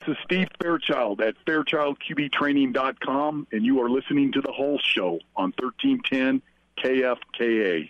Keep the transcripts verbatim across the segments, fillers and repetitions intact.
is Steve Fairchild at fairchild q b training dot com, and you are listening to The Whole Show on thirteen ten K F K A.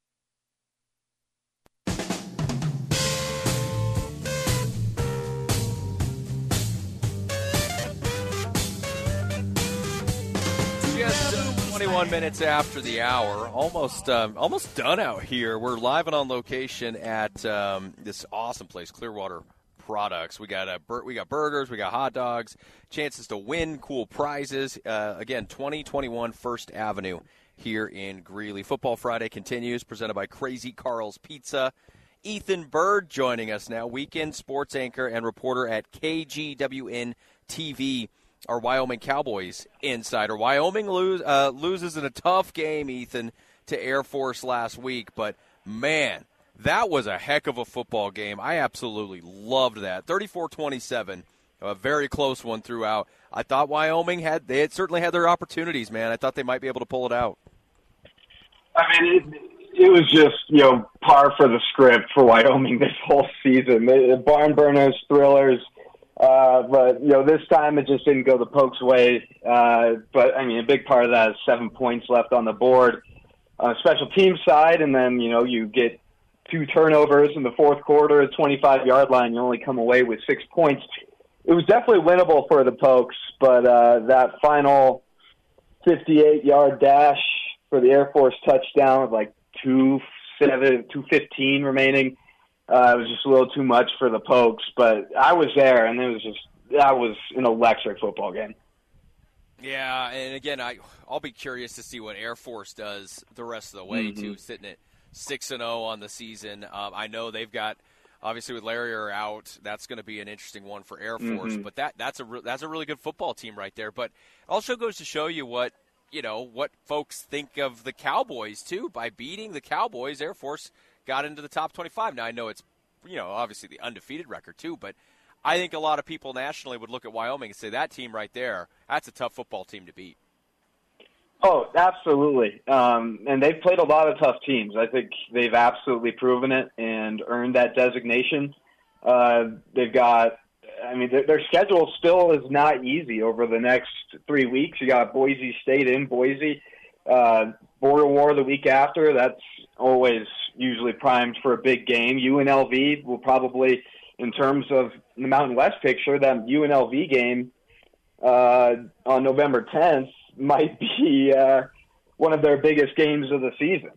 Just twenty-one minutes after the hour, almost um, almost done out here. We're live and on location at um, this awesome place, Clearwater Products. We got a bur- we got burgers, we got hot dogs, chances to win cool prizes. Uh, again, twenty twenty-one First Avenue here in Greeley. Football Friday continues, presented by Crazy Carl's Pizza. Ethan Bird joining us now, weekend sports anchor and reporter at K G W N T V. Our Wyoming Cowboys insider. Wyoming lose, uh, loses in a tough game, Ethan, to Air Force last week. But, man, that was a heck of a football game. I absolutely loved that. thirty-four twenty-seven, a very close one throughout. I thought Wyoming had – they had certainly had their opportunities, man. I thought they might be able to pull it out. I mean, it, it was just, you know, par for the script for Wyoming this whole season. The barn burners, thrillers. Uh, but, you know, this time it just didn't go the Pokes' way. Uh, but, I mean, a big part of that is seven points left on the board on a special team side. And then, you know, you get two turnovers in the fourth quarter at twenty-five-yard line. You only come away with six points. It was definitely winnable for the Pokes, but uh, that final fifty-eight-yard dash for the Air Force touchdown with like two seven, two fifteen remaining, Uh, it was just a little too much for the Pokes, but I was there, and it was just that was an electric football game. Yeah, and again, I I'll be curious to see what Air Force does the rest of the way mm-hmm. too, sitting at six and zero on the season. Um, I know they've got obviously with Larrier out, that's going to be an interesting one for Air Force. Mm-hmm. But that that's a re- that's a really good football team right there. But it also goes to show you what you know what folks think of the Cowboys too. By beating the Cowboys, Air Force got into the top twenty-five. Now, I know it's, you know, obviously the undefeated record too, but I think a lot of people nationally would look at Wyoming and say that team right there, that's a tough football team to beat. Oh, absolutely. Um, and they've played a lot of tough teams. I think they've absolutely proven it and earned that designation. Uh, they've got, I mean, their, their schedule still is not easy over the next three weeks. You got Boise State in Boise, uh, Border War the week after. That's always usually primed for a big game. U N L V will probably, in terms of the Mountain West picture, that U N L V game uh, on November tenth might be uh, one of their biggest games of the season.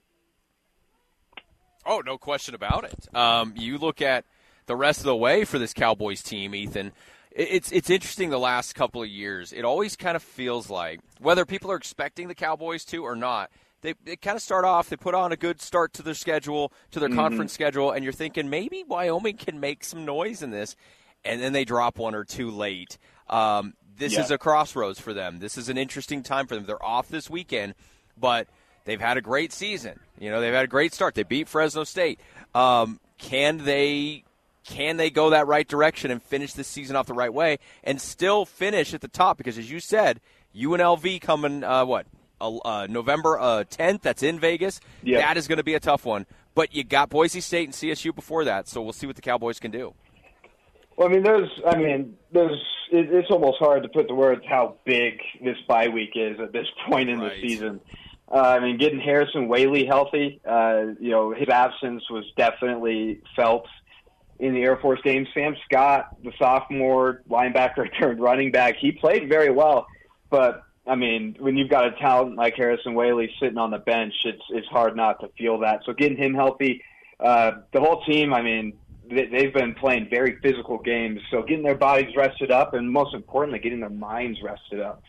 Oh, no question about it. Um, you look at the rest of the way for this Cowboys team, Ethan. It's it's interesting the last couple of years. It always kind of feels like, whether people are expecting the Cowboys to or not, They, they kind of start off, they put on a good start to their schedule, to their mm-hmm. conference schedule, and you're thinking maybe Wyoming can make some noise in this, and then they drop one or two late. Um, this yeah. is a crossroads for them. This is an interesting time for them. They're off this weekend, but they've had a great season. You know, they've had a great start. They beat Fresno State. Um, can they can they go that right direction and finish this season off the right way and still finish at the top? Because, as you said, U N L V coming, uh, what, Uh, November uh, tenth, that's in Vegas. Yep. That is going to be a tough one. But you got Boise State and C S U before that, so we'll see what the Cowboys can do. Well, I mean, there's, I mean, there's, it, it's almost hard to put the words how big this bye week is at this point in right. the season. Uh, I mean, getting Harrison Whaley healthy, uh, you know, his absence was definitely felt in the Air Force game. Sam Scott, the sophomore linebacker turned running back, he played very well, but I mean, when you've got a talent like Harrison Whaley sitting on the bench, it's it's hard not to feel that. So getting him healthy, uh, the whole team, I mean, they, they've been playing very physical games. So getting their bodies rested up, and most importantly, getting their minds rested up.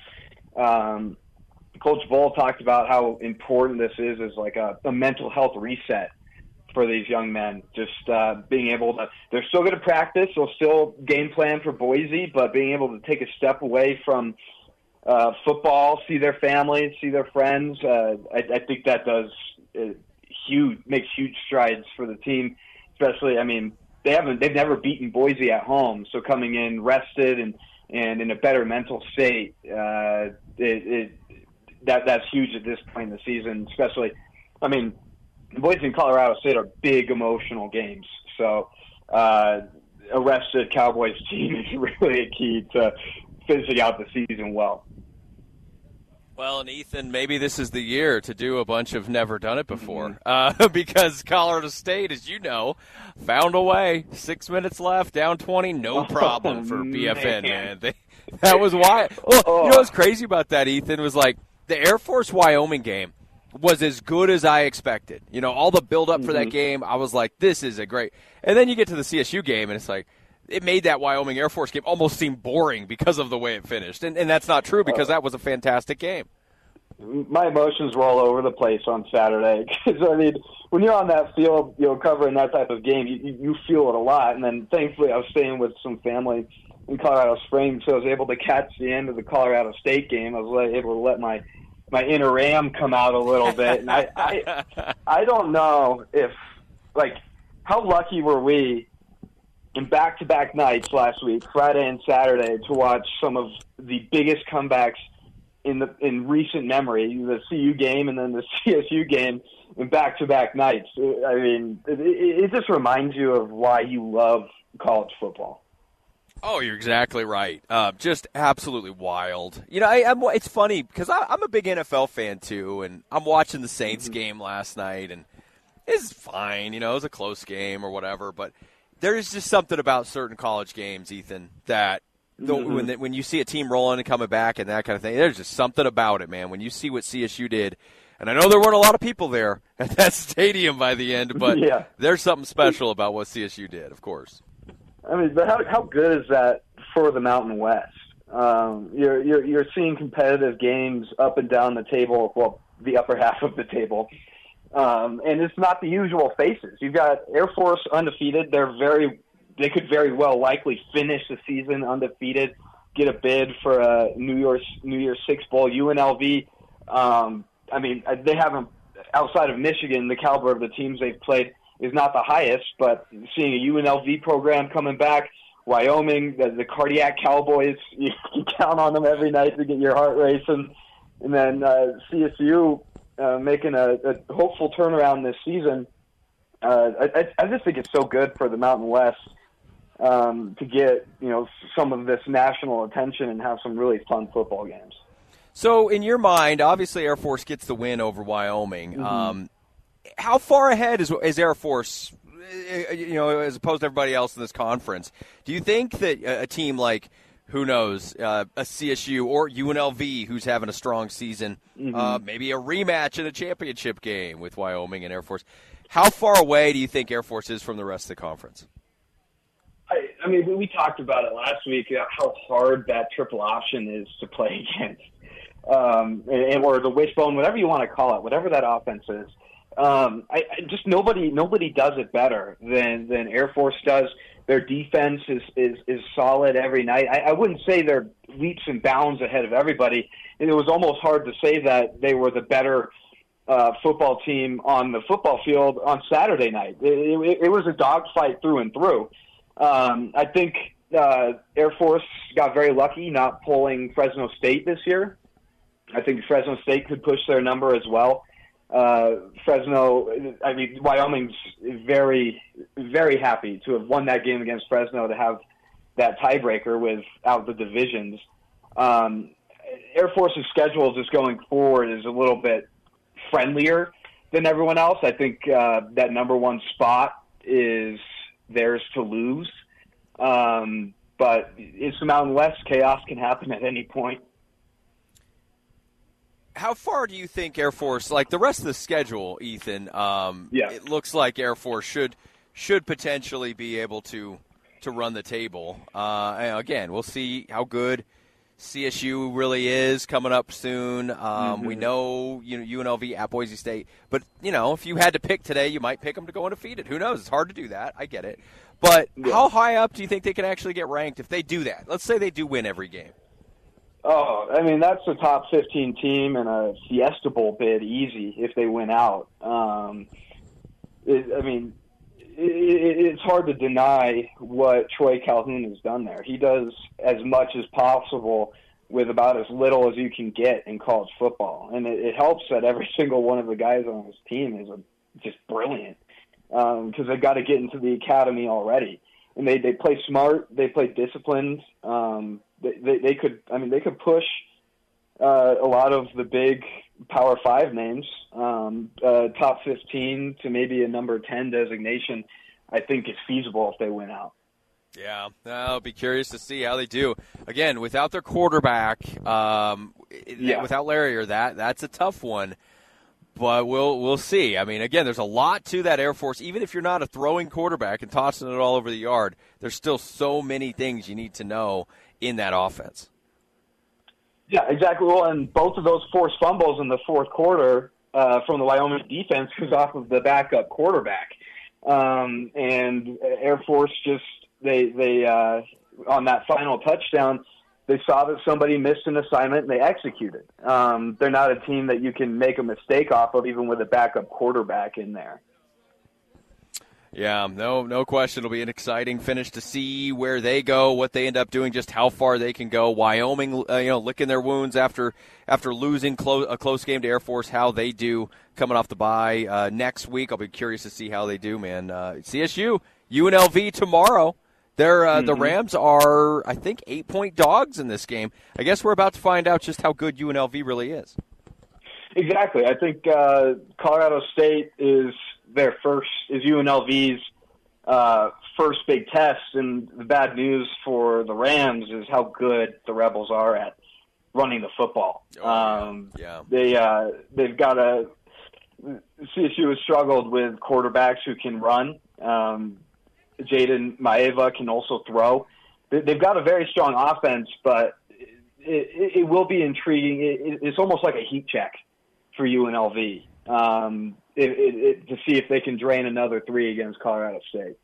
Um, Coach Bull talked about how important this is as like a, a mental health reset for these young men. Just uh, being able to, they're still going to practice, they'll still game plan for Boise, but being able to take a step away from Uh, football, see their families, see their friends. Uh, I, I think that does uh, huge, makes huge strides for the team. Especially, I mean, they haven't, they've never beaten Boise at home, so coming in rested and, and in a better mental state, uh, it, it that that's huge at this point in the season. Especially, I mean, Boise and Colorado State are big emotional games, so. Uh, a rested Cowboys team is really a key to finishing out the season well. Well, and Ethan, maybe this is the year to do a bunch of never done it before, uh, because Colorado State, as you know, found a way. Six minutes left, down twenty, no problem for B F N, man. They, that was why. Well, you know what's crazy about that, Ethan, was like the Air Force Wyoming game was as good as I expected. You know, all the build-up for that game, I was like, this is a great. And then you get to the C S U game, and it's like, it made that Wyoming Air Force game almost seem boring because of the way it finished. And, and that's not true because that was a fantastic game. My emotions were all over the place on Saturday. Because, I mean, when you're on that field, you know, covering that type of game, you, you feel it a lot. And then, thankfully, I was staying with some family in Colorado Springs, so I was able to catch the end of the Colorado State game. I was able to let my, my inner Ram come out a little bit. And I, I, I don't know if, like, how lucky were we in back-to-back nights last week, Friday and Saturday, to watch some of the biggest comebacks in the in recent memory, the C U game and then the C S U game in back-to-back nights. I mean, it, it just reminds you of why you love college football. Oh, you're exactly right. Uh, just absolutely wild. You know, I, I'm, it's funny because I, I'm a big N F L fan too, and I'm watching the Saints mm-hmm. game last night, and it's fine. You know, it was a close game or whatever, but there's just something about certain college games, Ethan, that the, mm-hmm. when the, when you see a team rolling and coming back and that kind of thing, there's just something about it, man. When you see what C S U did, and I know there weren't a lot of people there at that stadium by the end, but yeah. there's something special about what C S U did, of course. I mean, but how how good is that for the Mountain West? Um, you're you're you're seeing competitive games up and down the table, well, the upper half of the table. Um, and it's not the usual faces. You've got Air Force undefeated. They're very, they could very well likely finish the season undefeated, get a bid for a New Year's New Year's Six Bowl. U N L V, um, I mean, they haven't, outside of Michigan, the caliber of the teams they've played is not the highest, but seeing a U N L V program coming back, Wyoming, the, the cardiac Cowboys, you can count on them every night to get your heart racing. And then uh, C S U, Uh, making a, a hopeful turnaround this season. Uh, I, I just think it's so good for the Mountain West um, to get, you know, some of this national attention and have some really fun football games. So, in your mind, obviously Air Force gets the win over Wyoming. Mm-hmm. Um, how far ahead is, is Air Force, you know, as opposed to everybody else in this conference? Do you think that a, a team like, who knows, uh, a C S U or U N L V who's having a strong season, mm-hmm. uh, maybe a rematch in a championship game with Wyoming and Air Force. How far away do you think Air Force is from the rest of the conference? I, I mean, we talked about it last week, uh, how hard that triple option is to play against, um, and, or the wishbone, whatever you want to call it, whatever that offense is. Um, I, I just nobody nobody does it better than, than Air Force does. Their defense is, is, is solid every night. I, I wouldn't say they're leaps and bounds ahead of everybody. And it was almost hard to say that they were the better uh, football team on the football field on Saturday night. It, it, it was a dogfight through and through. Um, I think uh, Air Force got very lucky not pulling Fresno State this year. I think Fresno State could push their number as well. Uh, Fresno, I mean, Wyoming's very, very happy to have won that game against Fresno to have that tiebreaker without the divisions. Um, Air Force's schedule just going forward is a little bit friendlier than everyone else. I think uh, that number one spot is theirs to lose. Um, but it's the Mountain West. Chaos can happen at any point. How far do you think Air Force, like the rest of the schedule, Ethan, um, yeah. it looks like Air Force should should potentially be able to to run the table. Uh, again, we'll see how good C S U really is coming up soon. Um, mm-hmm. We know, you know U N L V at Boise State. But, you know, if you had to pick today, you might pick them to go undefeated. Who knows? It's hard to do that. I get it. But yeah. How high up do you think they can actually get ranked if they do that? Let's say they do win every game. Oh, I mean, that's a top fifteen team and a Fiesta Bowl bid easy if they win out. Um, it, I mean, it, it's hard to deny what Troy Calhoun has done there. He does as much as possible with about as little as you can get in college football. And it, it helps that every single one of the guys on his team is a, just brilliant because um, they've got to get into the academy already. and they, they play smart. They play disciplined. Um, they, they, they could, I mean, they could push uh, a lot of the big Power Five names, um, uh, top fifteen to maybe a number ten designation. I think is feasible if they win out. Yeah, I'll be curious to see how they do. Again, without their quarterback, um, yeah. without Larrier, that that's a tough one. But we'll we'll see. I mean, again, there's a lot to that Air Force. Even if you're not a throwing quarterback and tossing it all over the yard, there's still so many things you need to know in that offense. Yeah, exactly. Well, and both of those forced fumbles in the fourth quarter uh, from the Wyoming defense was off of the backup quarterback. Um, and Air Force just they they uh, on that final touchdown. They saw that somebody missed an assignment, and they executed. Um, they're not a team that you can make a mistake off of, even with a backup quarterback in there. Yeah, no no question. It'll be an exciting finish to see where they go, what they end up doing, just how far they can go. Wyoming, uh, you know, licking their wounds after after losing close, a close game to Air Force, how they do coming off the bye. Uh, next week, I'll be curious to see how they do, man. Uh, C S U, U N L V tomorrow. They're, uh, mm-hmm. The Rams are, I think, eight-point dogs in this game. I guess we're about to find out just how good U N L V really is. Exactly. I think uh, Colorado State is their first, is U N L V's uh, first big test, and the bad news for the Rams is how good the Rebels are at running the football. Oh, um, yeah. They, uh, they've got a C S U has struggled with quarterbacks who can run. Um Jaden Maeva can also throw. They've got a very strong offense, but it, it, it will be intriguing. It, it's almost like a heat check for U N L V um, it, it, it, to see if they can drain another three against Colorado State.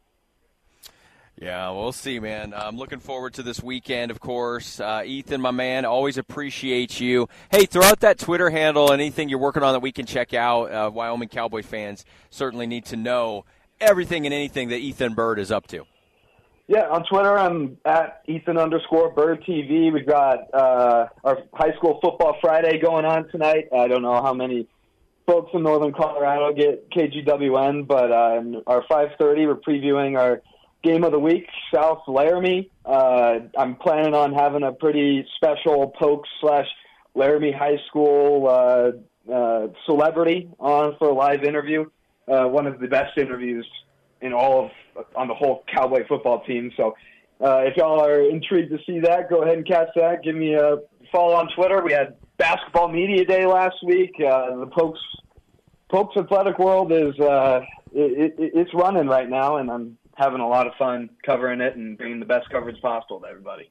Yeah, we'll see, man. I'm looking forward to this weekend, of course. Uh, Ethan, my man, always appreciate you. Hey, throw out that Twitter handle, anything you're working on that we can check out. Uh, Wyoming Cowboy fans certainly need to know everything and anything that Ethan Bird is up to. Yeah, on Twitter, I'm at Ethan underscore Bird T V. We've got uh, our high school football Friday going on tonight. I don't know how many folks in northern Colorado get K G W N, but uh, our five thirty, we're previewing our game of the week, South Laramie. Uh, I'm planning on having a pretty special Pokes slash Laramie High School uh, uh, celebrity on for a live interview. Uh, one of the best interviews in all of on the whole Cowboy football team. So uh, if y'all are intrigued to see that, go ahead and catch that. Give me a follow on Twitter. We had Basketball Media Day last week. Uh, the Pokes Pokes Athletic World is uh, it, it, it's running right now, and I'm having a lot of fun covering it and bringing the best coverage possible to everybody.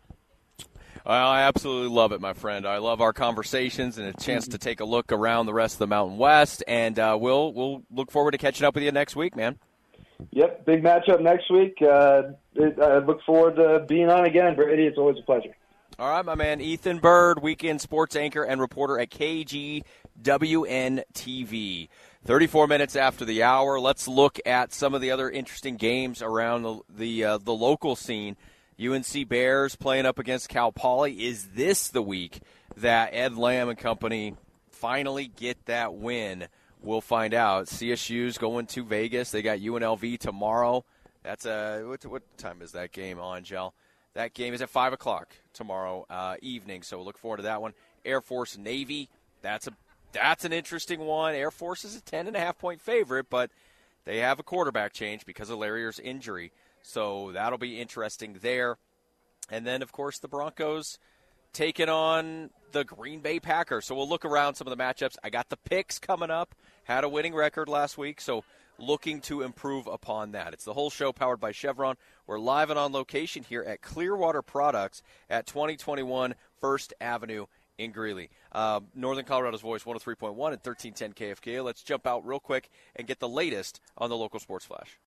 Well, I absolutely love it, my friend. I love our conversations and a chance to take a look around the rest of the Mountain West, and uh, we'll we'll look forward to catching up with you next week, man. Yep, big matchup next week. Uh, it, I look forward to being on again, Brady. It's always a pleasure. All right, my man. Ethan Bird, weekend sports anchor and reporter at K G W N T V. thirty-four minutes after the hour, let's look at some of the other interesting games around the the, uh, the local scene. U N C Bears playing up against Cal Poly. Is this the week that Ed Lamb and company finally get that win? We'll find out. C S U's going to Vegas. They got U N L V tomorrow. That's a what, what time is that game on, Gel? That game is at five o'clock tomorrow uh, evening, so we'll look forward to that one. Air Force Navy. That's a that's an interesting one. Air Force is a ten and a half point favorite, but they have a quarterback change because of Larrier's injury. So that'll be interesting there. And then, of course, the Broncos taking on the Green Bay Packers. So we'll look around some of the matchups. I got the picks coming up. Had a winning record last week, so looking to improve upon that. It's the whole show powered by Chevron. We're live and on location here at Clearwater Products at twenty twenty-one First Avenue in Greeley. Uh, Northern Colorado's Voice, one oh three point one and thirteen ten K F K. Let's jump out real quick and get the latest on the local sports flash.